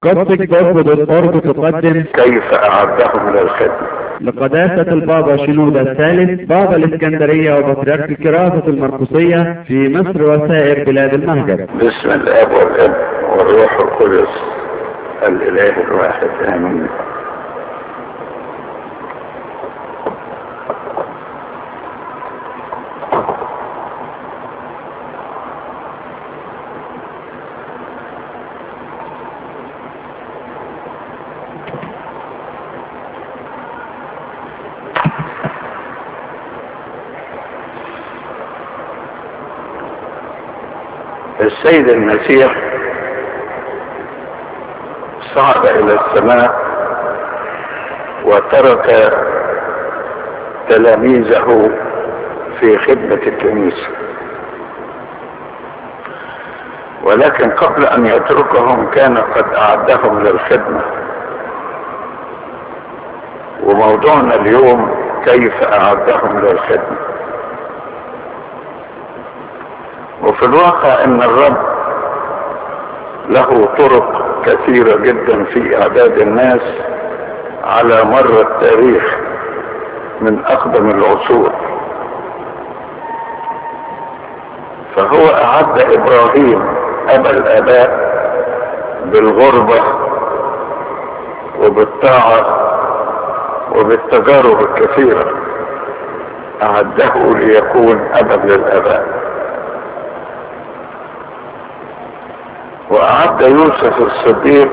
قصدك.org تقدم كيف أعدهم للخدمة. لقداسة البابا شنودة الثالث بابا الإسكندرية وبطريرك كراسة المرقسية في مصر وسائر بلاد المهجر. باسم الاب والابن والروح القدس الاله الواحد امين. السيد المسيح صعد الى السماء وترك تلاميذه في خدمة الكنيسة، ولكن قبل ان يتركهم كان قد اعدهم للخدمة. وموضوعنا اليوم كيف اعدهم للخدمة. وفي الواقع ان الرب له طرق كثيرة جدا في اعداد الناس على مر التاريخ من اقدم العصور. فهو اعد ابراهيم ابا الاباء بالغربة وبالطاعة وبالتجارب الكثيرة، اعده ليكون ابا للاباء. وأعد يوسف الصديق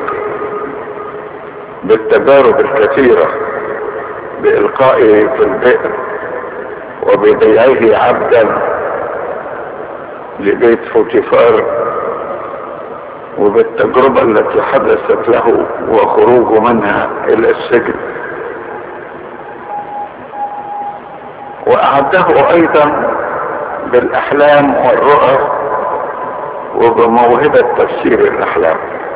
بالتجارب الكثيرة بإلقائه في البئر وببيعه عبدا لبيت فوتيفار وبالتجربة التي حدثت له وخروجه منها إلى السجن. وأعده أيضا بالأحلام والرؤى وبموهبة تفسير الأحلام.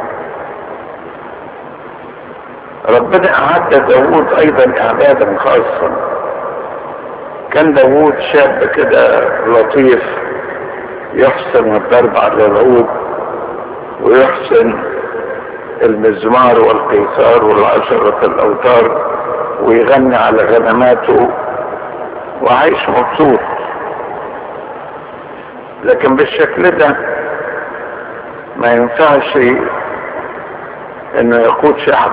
ربنا أعد داود أيضا إعدادا خاصا. كان داود شاب كده لطيف يحسن الضرب على العود ويحسن المزمار والقيثار والعشرة الأوتار ويغني على غنماته وعيش مبسوط. لكن بالشكل ده ما ينفعش انه يقود شعب،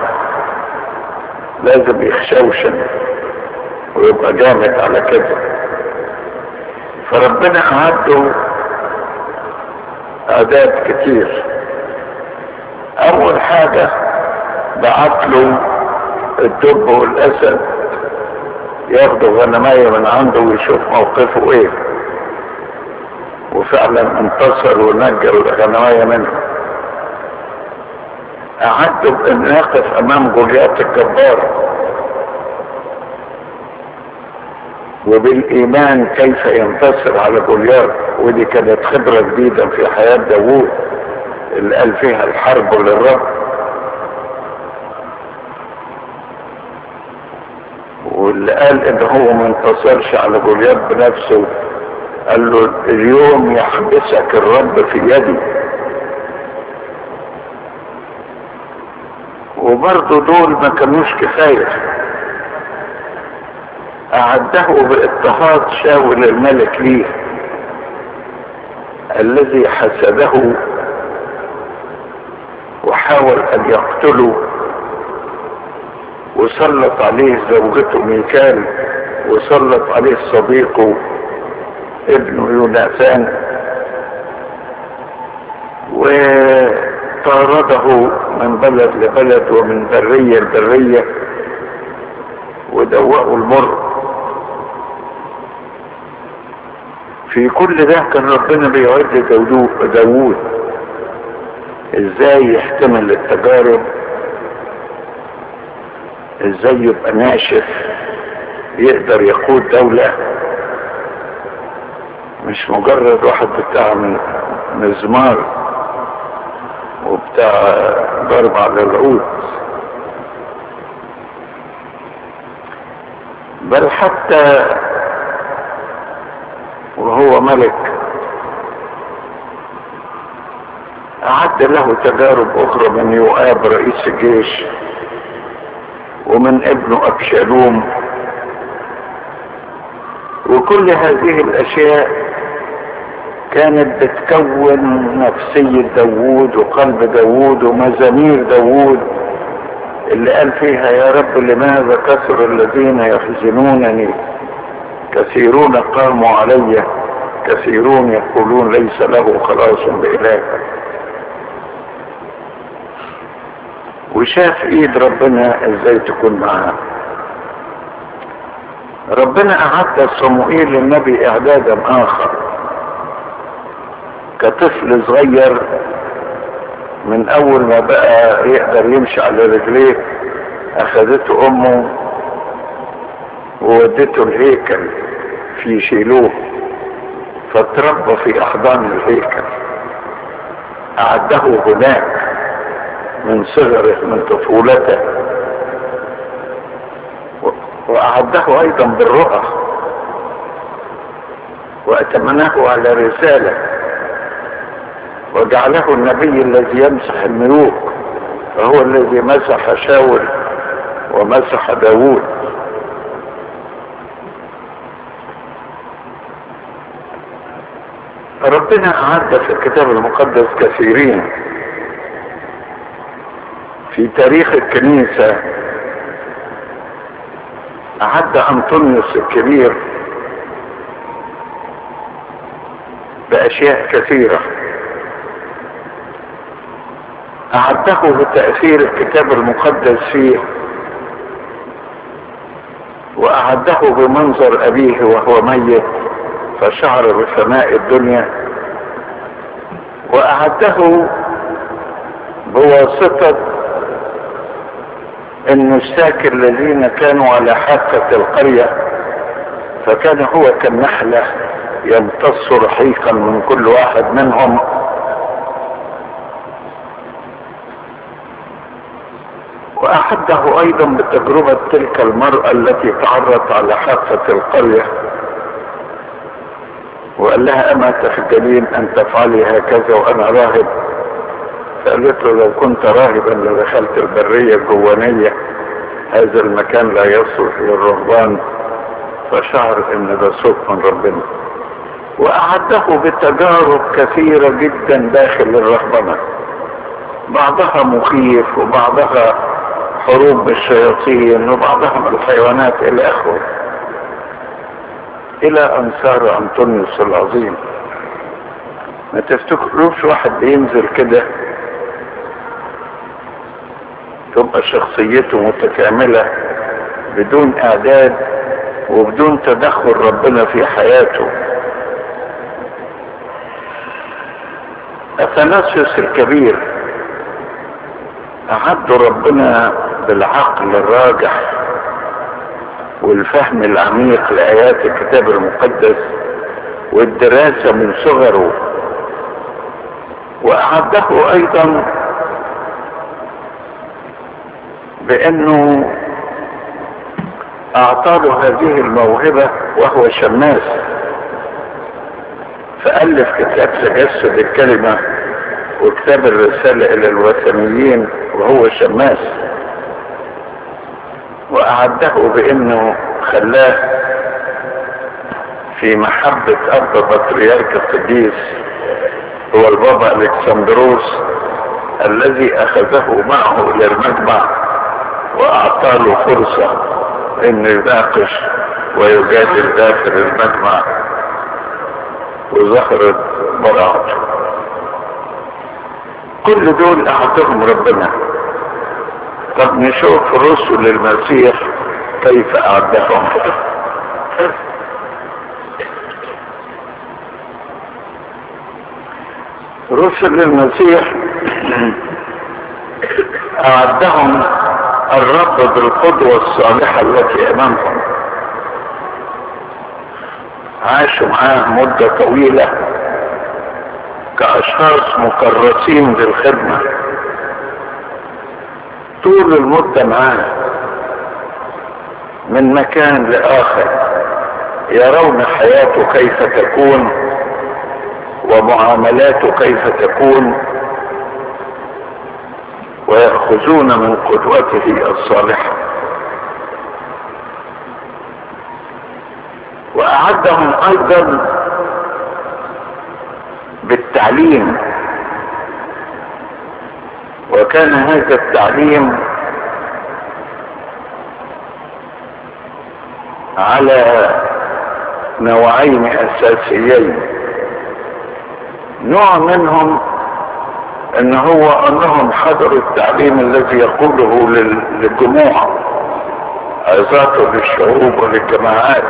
لازم يخشوشن ويبقى جامد على كده. فربنا اعده اعداد كتير. اول حاجة بعت له الدب والاسد ياخدوا غنماية من عنده ويشوف موقفه ايه، وفعلا انتصر ونجى الغنماية منه. أعده بأن يقف أمام جوليات الجبار وبالإيمان كيف ينتصر على جوليات. ودي كانت خبرة جديدة في حياة داوود اللي قال فيها الحرب للرب. واللي قال إن هو ما انتصرش على جوليات بنفسه، قال له اليوم يحبسك الرب في يدي. وبرضه دول ما كانوش كفاية. أعده باضطهاد شاول الملك ليه الذي حسده وحاول أن يقتله، وسلط عليه زوجته ميكال وسلط عليه صديقه ابنه يوناثان وطارده من بلد لبلد ومن برية لبرية ودوقوا المر. في كل ده كان ربنا بيعد داوود ازاي يحتمل التجارب، ازاي يبقى ناشف يقدر يقود دولة، مش مجرد واحد بتاع مزمار وبتاع ضرب على العود. بل حتى وهو ملك أعد له تجارب أخرى من يؤاب رئيس الجيش، ومن ابنه أبشالوم. وكل هذه الأشياء كانت بتكون نفسية داوود وقلب داوود ومزامير داوود اللي قال فيها: يا رب لماذا كثر الذين يحزنونني، كثيرون قاموا علي، كثيرون يقولون ليس له خلاص بإله. وشاف ايد ربنا ازاي تكون معاه. ربنا اعد صموئيل النبي اعدادا اخر. كطفل صغير من اول ما بقى يقدر يمشي على رجليه اخذته امه وودته الهيكل في شيلوه، فتربى في احضان الهيكل. اعده هناك من صغره من طفولته، واعده ايضا بالرؤى، واتمناه على رساله، وجعله النبي الذي يمسح الملوك، فهو الذي مسح شاول ومسح داوود. ربنا أعد في الكتاب المقدس كثيرين. في تاريخ الكنيسة أعد أنطونيوس الكبير بأشياء كثيرة، أعده بتأثير الكتاب المقدس فيه، وأعده بمنظر أبيه وهو ميت فشعر بسماء الدنيا، وأعده بواسطة النساك الذين كانوا على حافة القرية، فكان هو كالنحلة يمتص رحيقا من كل واحد منهم. وأعده أيضا بتجربة تلك المرأة التي تعرضت على حافة القرية، وقال لها: أما تخجلين أن تفعلي هكذا وأنا راهب؟ فقالت له: لو كنت راهبا لدخلت البرية الجوانية، هذا المكان لا يصلح للرهبان. فشعر ان ده صوت من ربنا. وأعده بتجارب كثيرة جدا داخل الرهبنة، بعضها مخيف وبعضها حروب بالشياطين وبعضها بالحيوانات إلى آخره، إلى أن صار أنطونيوس العظيم. ما تفتكروش واحد بينزل كده تبقى شخصيته متكاملة بدون إعداد وبدون تدخل ربنا في حياته. أثناسيوس الكبير أعد ربنا بالعقل الراجح والفهم العميق لآيات الكتاب المقدس والدراسة من صغره، وأعده أيضا بأنه أعطاه هذه الموهبة وهو شماس، فألف كتاب تجسد الكلمة وكتاب الرسالة إلى الوثنيين وهو شماس. وأعده بأنه خلاه في محبة أب بطريرك القديس هو البابا ألكسندروس الذي أخذه معه إلى المجمع وأعطى له فرصة أن يناقش ويجادل داخل المجمع، وظهرت براءته. كل دول أعطاهم ربنا. طب نشوف رسل المسيح كيف أعدهم. رسل المسيح أعدهم الرب بالقدوة الصالحة التي أمامهم، عاشوا معاه مدة طويلة كأشخاص مكرسين للخدمة طول المدة معاه من مكان لآخر، يرون حياته كيف تكون ومعاملاته كيف تكون ويأخذون من قدوته الصالحة. وأعدهم أيضا بالتعليم، وكان هذا التعليم على نوعين أساسيين. نوع منهم أنهم حضروا التعليم الذي يقوله للجموع، عظاته للشعوب وللجماعات.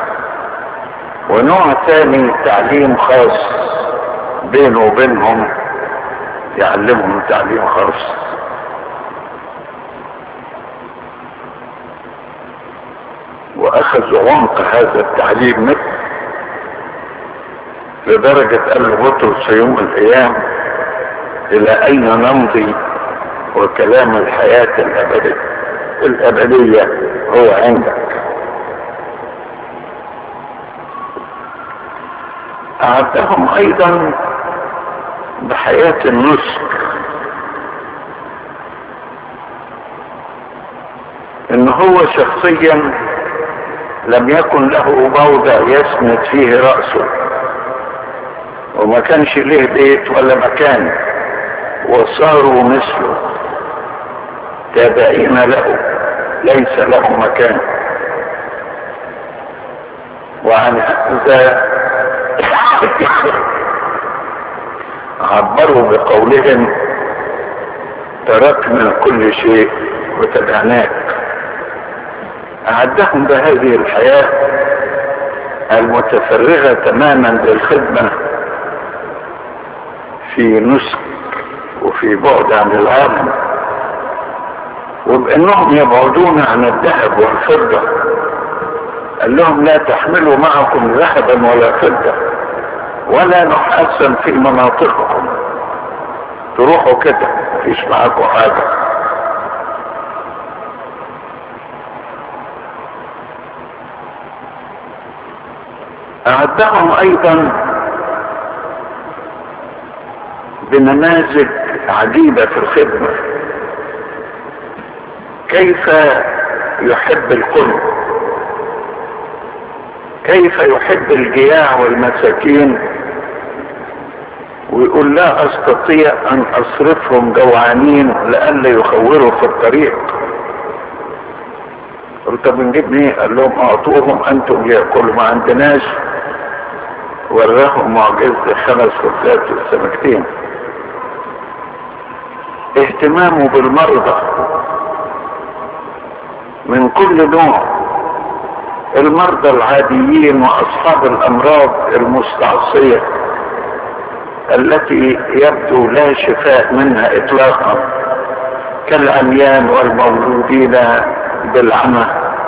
ونوع ثاني تعليم خاص بينه وبينهم، يعلمهم تعليم خاص. واخذوا عمق هذا التعليم منه، لدرجة قال له بطرس في يوم الايام: الى اين نمضي وكلام الحياة الابدية هو عندك. اعدهم ايضا بحياة النسك، ان هو شخصيا لم يكن له موضع يسند فيه رأسه، وما كانش له بيت ولا مكان، وصاروا مثله تابعين له، ليس له مكان. وعن هذا عبروا بقولهم: تركنا كل شيء وتبعناك. أعدهم بهذه الحياة المتفرغة تماما للخدمة في نسك وفي بعد عن العالم، وبأنهم يبعدون عن الذهب والفضة. قال لهم: لا تحملوا معكم ذهبا ولا فضة ولا نحاسا في مناطقكم، تروحوا كده مفيش معاكم حاجة. أعدهم أيضا بنماذج عجيبة في الخدمة، كيف يحب الكل، كيف يحب الجياع والمساكين، ويقول: لا أستطيع أن أصرفهم جوعانين لئلا يخوروا في الطريق. قلت: طب نجيب ايه؟ قال لهم: أعطوهم أنتم ليأكلوا، ما عندناش. وراهم معجزة 5 خبزات والسمكتين. اهتمامه بالمرضى من كل نوع، المرضى العاديين واصحاب الامراض المستعصية التي يبدو لا شفاء منها اطلاقا، كالعميان والمولودين بالعمى.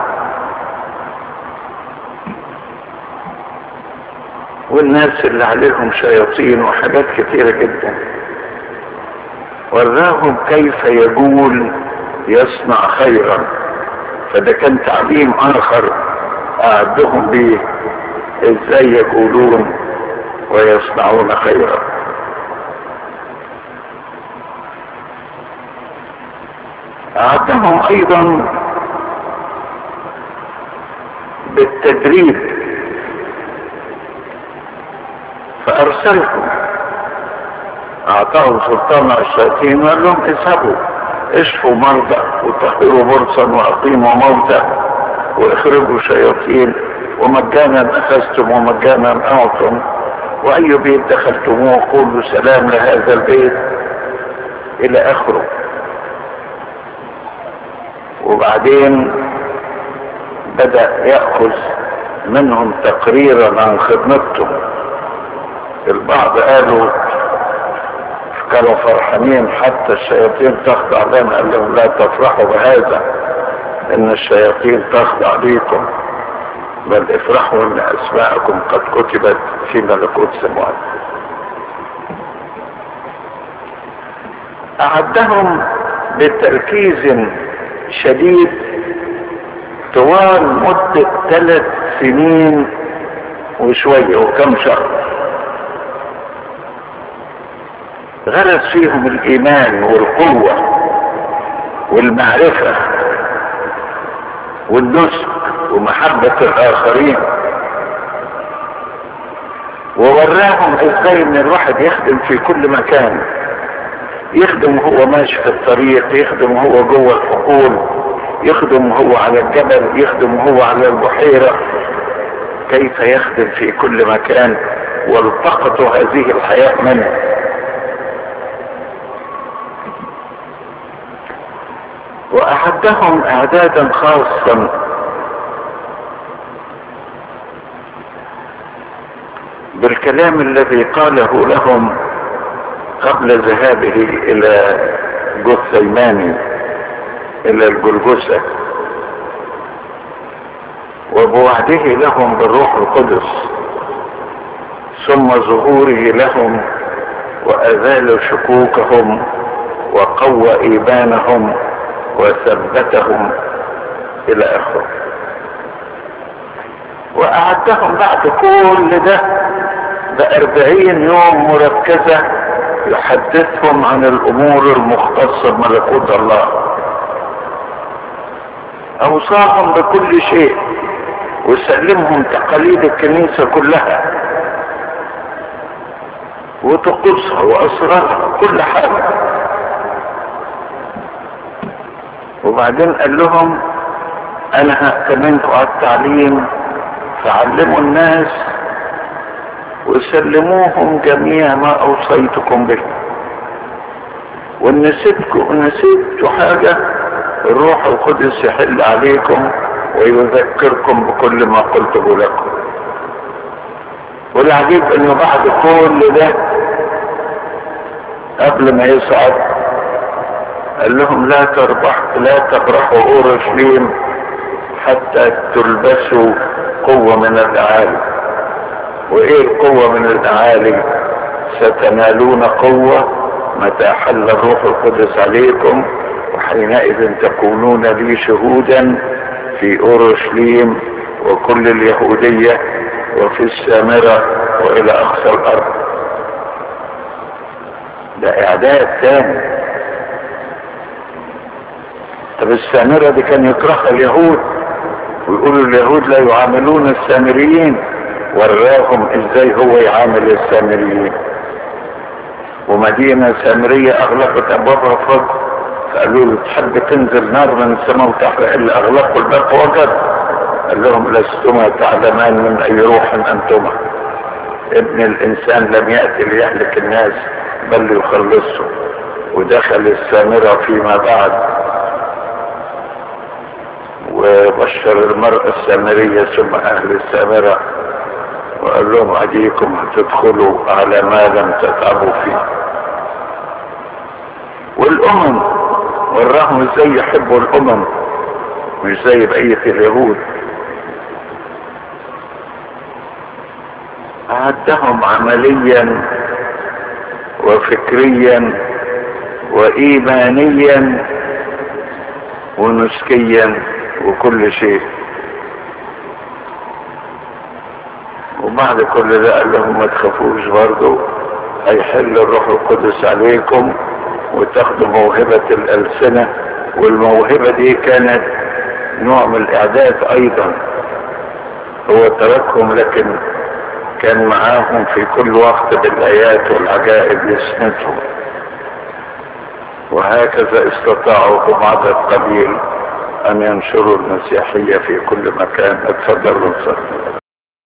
والناس اللي عليهم شياطين وحاجات كثيرة جدا. وراهم كيف يقول يصنع خيرا. فده كان تعليم اخر اعدهم به، ازاي يقولون ويصنعون خيرا. اعدهم ايضا بالتدريب، فارسلهم، اعطاهم سلطان على الشياطين وقال لهم: اذهبوا اشفوا مرضى وطهروا برصا واقيموا موتى واخرجوا شياطين، ومجانا اخذتم ومجانا اعطم، واي بيت دخلتموه قولوا سلام لهذا البيت، الى اخره. وبعدين بدأ يأخذ منهم تقريرا عن خدمتهم. البعض قالوا كانوا فرحانين حتى الشياطين تخضع لنا، قال لهم: لا تفرحوا بهذا، ان الشياطين تخضع ليكم، بل افرحوا ان اسماءكم قد كتبت في ملكوت السماوات. اعدهم بتركيز شديد طوال مدة 3 سنين وشوية وكم شهر. غرس فيهم الايمان والقوة والمعرفة والنسك ومحبة الآخرين، ووراهم ازاي ان الواحد يخدم في كل مكان، يخدم هو ماشي في الطريق، يخدم هو جوه الحقول، يخدم هو على الجبل، يخدم هو على البحيرة، كيف يخدم في كل مكان والتقطوا هذه الحياة منه. وأعدهم إعدادا خاصا بالكلام الذي قاله لهم قبل ذهابه إلى جثيماني، إلى الجلجثة، وبوعده لهم بالروح القدس، ثم ظهوره لهم وأزال شكوكهم وقوى إيمانهم وثبتهم إلى آخره. وأعدهم بعد كل ده ب40 يوم مركزة يحدثهم عن الأمور المختصة بملكوت الله، أوصاهم بكل شيء وسلمهم تقاليد الكنيسة كلها وطقوسها وأسرارها كل حاجة. وبعدين قال لهم أنا هأتمنكم على التعليم فعلموا الناس وسلموهم جميع ما أوصيتكم به، وإن نسيتوا حاجة الروح القدس يحل عليكم ويذكركم بكل ما قلته لكم. والعجيب انه بعد كل ده قبل ما يصعد قال لهم لا تبرحوا اورشليم حتى تلبسوا قوة من الاعالي. وايه القوة من الاعالي؟ ستنالون قوة متى حل الروح القدس عليكم، وحينئذ تكونون لي شهودا في اورشليم وكل اليهودية وفي السامرة والى اقصى الارض. ده اعداد تاني. طب السامرة دي كان يكرهها اليهود ويقولوا اليهود لا يعاملون السامريين، وراهم ازاي هو يعامل السامريين. ومدينة سامرية اغلقت ابوابها فجر، فقالوا له تحب تنزل نار من السماء وتحرق اللي اغلقوا الباب وجد؟ قال لهم لستما تعلمان من اي روح انتما، ابن الانسان لم يأتي ليهلك الناس بل ليخلصهم. ودخل السامرة فيما بعد وبشر المرأة السامرية ثم اهل السامرة وقال لهم اديكم هتدخلوا على ما لم تتعبوا فيه. والامم وراهم ازاي يحبوا الامم مش زي بقية اليهود. أعدهم عمليا وفكريا وإيمانيا ونسكيا وكل شيء. وبعد كل ده قال لهم ما تخافوش برضو، هيحل الروح القدس عليكم وتاخدوا موهبة الألسنة. والموهبة دي كانت نوع من الإعداد أيضا. هو تركهم لكن كان معاهم في كل وقت بالآيات والعجائب يسندهم، وهكذا استطاعوا بعد قليل أن ينشروا المسيحية في كل مكان. اتفضلوا.